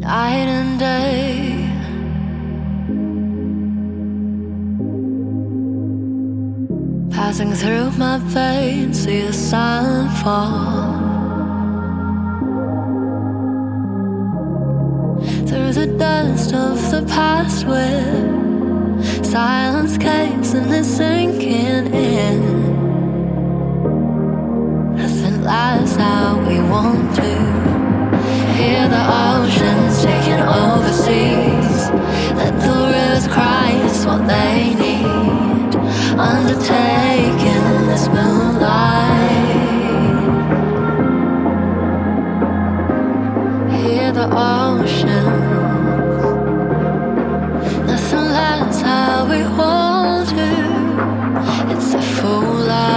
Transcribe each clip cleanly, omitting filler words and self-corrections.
night and day. Passing through my veins, see the sun fall. Through the dust of the past where silence caves and it's sinking in. Nothing lasts how we want to. Hear the oceans taking over seas. Let the rivers cry, it's what they need. Undertaking this moonlight. Hear the oceans. Nothing lasts how we want to. It's a full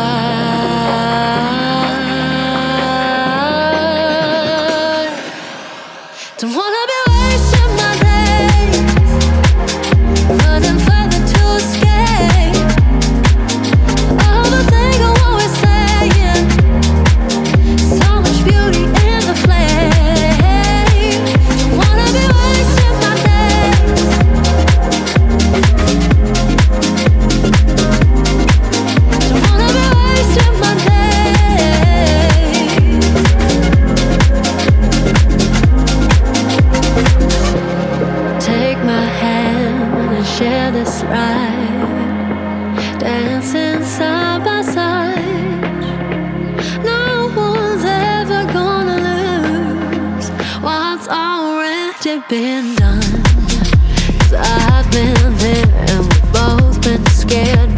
life. Don't wanna be wasting my days running further to escape. Overthink on what we're saying. So much beauty in the flame. Don't wanna be wasting my days. Don't wanna be wasting my days. Take my hand and share this ride. Dancing side by side. No one's ever gonna lose what's already been done. 'Cause I've been there and we've both been scared.